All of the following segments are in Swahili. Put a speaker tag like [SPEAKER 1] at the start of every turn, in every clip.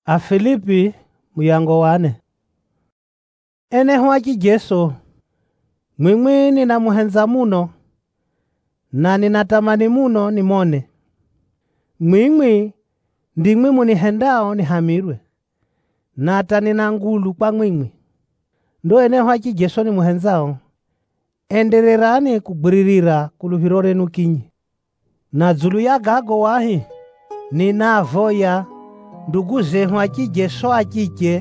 [SPEAKER 1] Afilipi muyango wane. Eneho achijeso mwimwi ninamuhenza muno na ninatamani muno nimone. Mwimwi ndimwi munihendao nihamirwe nata nina ngulu kwa mwimwi. Ndo eneho achijeso nimuhenzao endererani kugwiririra kuluhiro lenu kinyi. Na dzulu ya gago wahi ninavoya ndugu zehu achijeso achiche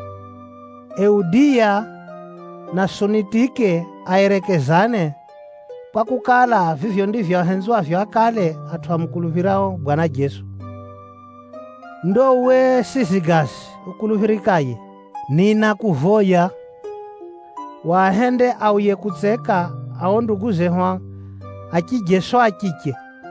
[SPEAKER 1] Eudia na Sunitike aerekezane kwa kukala vivyo ndivyo ahenzwa vyo akale atwamukuluhirao Bwana Jesu. Ndo we Sizigasi ukuluhirikaye nina kuvoya wahende auye kutseka ao ndugu zehu achijeso achiche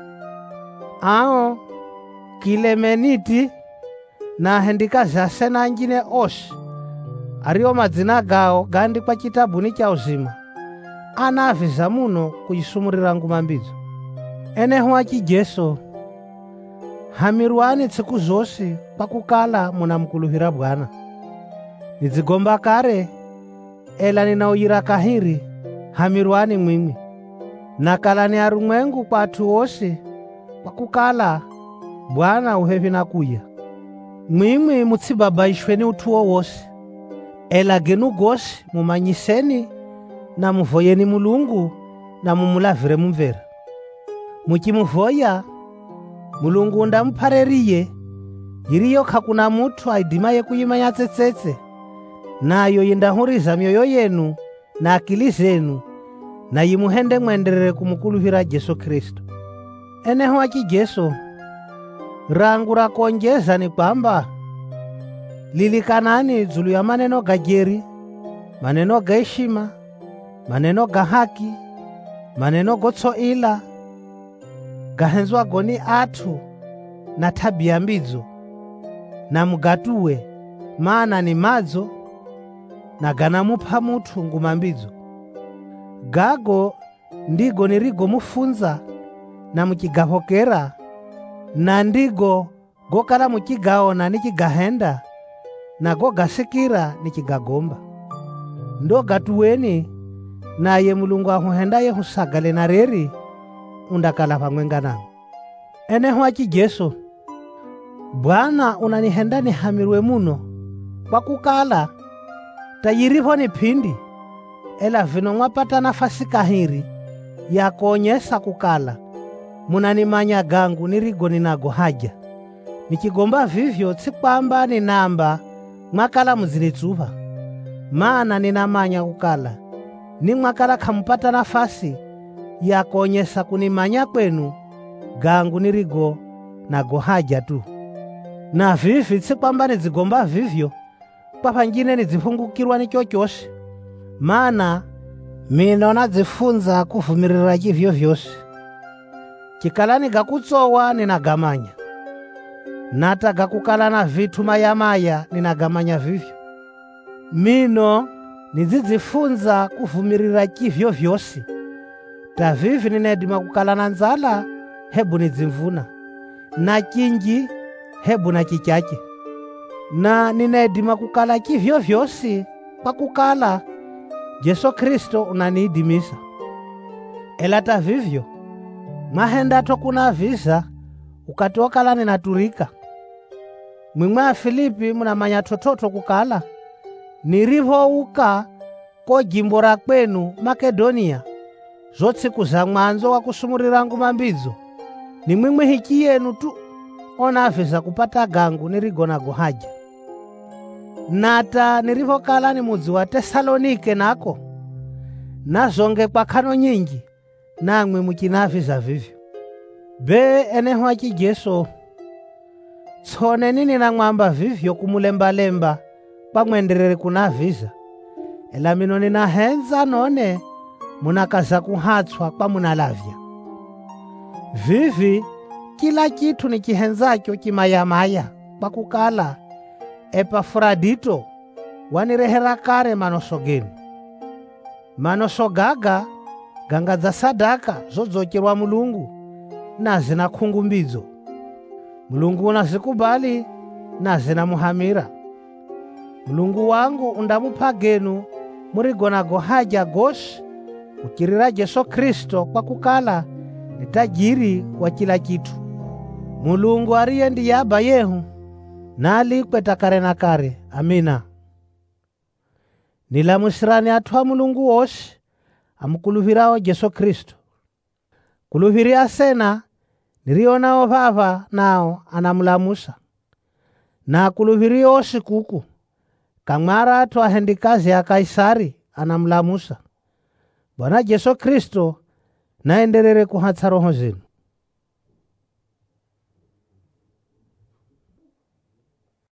[SPEAKER 1] ao Kilemeniti na hendika zase na njine osi ario madzina gao gandikwa chitabuni cha uzima anaviza muno kuyisumurira nguma mbidzo. Eneho achijeso hamirwani tsiku zosi pakukala munamukuluhira Bwana. Nidzigomba kare ela ninauyira kahiri hamirwani mwimwi nakalani arumwengu kwa atu osi pakukala Bwana uhevi nakuya. Mwimwi mutsibabaishwe ni utuo wose ela genu gosi mumanyiseni na muvoyeni Mulungu na mumulavire mumvera. Muchimuvoya Mulungu ndamuphareriye yiriyo khakuna mutu aidimaye kuyimanya tsetsetse nayo yindahuriza myoyo yenu na akili zenu na yimuhende mwenderere kumukuluhira Jesu Kristo. Eneho achijeso rangu rakonjeza ni kwamba lilikanani dzulu ya maneno ga jeri, maneno ga heshima, maneno ga haki, maneno gotsoila gahenzwa goni atu na tabia mbidzo na mugatuwe maana ni madzo na ganamupha mutu nguma mbidzo. Gago ndigo nirigo mufunza na mukigahokera na ndigo gokala muchigaona nichigahenda na gogasikira nichigagomba. Ndo gatuweni naye Mulungu ahuhendaye husagale na reri undakala pamwenga nangu. Eneho achijeso Bwana unanihenda nihamirwe muno kwa kukala tayiriho ni pindi ela vino mwapata nafasi kahiri ya kuonyesa kukala munanimanya gangu nirigo ninago haja. Nichigomba vivyo tsikwamba ninamba mwakala muzilitsuva maana ninamanya kukala ni mwakala khamupata nafasi ya kuonyesa kunimanya kwenu gangu nirigo nago haja tu. Na vivi tsikwamba nizigomba vivyo kwa pangine nizifungukirwa ni chochosi maana mino nadzifunza kuvumirira chivyo vyose. Chikalani gakutsowa ninagamanya nata gakukala na vitu mayamaya ninagamanya vivyo. Mino nizidzifunza kuvumirira chivyo vyosi tavivi ninedima kukala na nzala hebu nizimvuna na chinji hebu na chichache na ninedima kukala chivyo vyosi kwa kukala Jesu Kristo unaniidimisa. Ela tavivyo mahenda tokuna visa ukatokala ninaturika. Mwimwe Afilipi munamanya tototo kukala nirivouka ko jimbo ra kwenu Makedonia zotsiku za mwanzo wa kusumurira nguma mbidzo ni mwimwe hiki yenu tu onavisa kupata gangu nirigonago haja. Nata nirivokala ni mudzi wa Tesalonike nako nazonge kwa khano nyingi namwe muchinaviza vivyo. Be eneho achijeso tsoneni ninamwamba vivyo kumulembalemba pamwenderere kunaviza ela mino ninahenza none munakaza kuhatswa kwa munalavya. Vivi kila kitu nichihenzacho chimayamaya kwa kukala Epafrodito wanirehera kare manoso genu. Manoso gaga ganga za sadaka zodzokerwa Mulungu na zina khungumbidzo. Mulungu unazikubali naze namuhamira. Mulungu wangu undamupha genu murigonago haja goshi kukirira Jesu Kristo kwa kukala ni tajiri wa kila kitu. Mulungu ariye ndiye Aba yehu nalikwe takare na kare. Amina. Nilamusirani athu a Mulungu woshi amukuluvirao Jesu Kristo. Kuluviri asena nirionao vava nao anamulamusa. Na kuluviri oshi kuku kamwara athu ahendikazi ya Kaisari anamulamusa. Bwana Jesu Kristo naendelere kuhatsa roho zenu.